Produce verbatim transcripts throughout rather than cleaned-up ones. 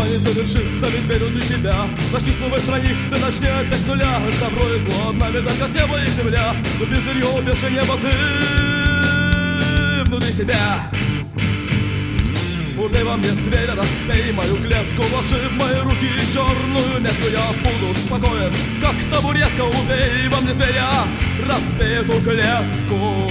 не завершится весь зверь внутри тебя. Начни с новой страницы, начни опять с нуля. Добро и зло одна беда, как небо и земля. Но без ее больше неба ты внутри себя. Убей во мне зверя, распей мою клетку, вложи в мои руки черную метку. Я буду спокоен, как табуретка. Убей во мне зверя, распей эту клетку.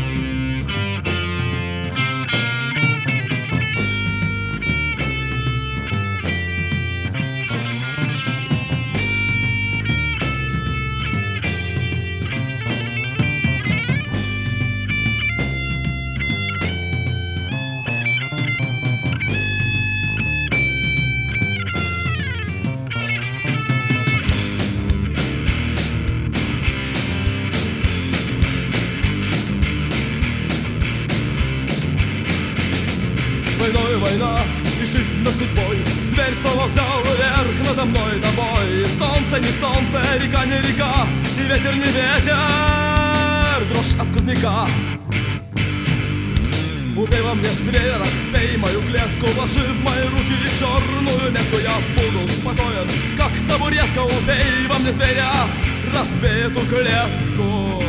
Войной война и жизнь над судьбой. Зверь снова взял верх надо мной и тобой. Солнце не солнце, река не река, и ветер не ветер, дрожь от сквозняка. Убей во мне зверя, распей мою клетку, вложи в мои руки черную метку. Я буду спокоен, как табуретка. Убей во мне зверя, разбей эту клетку.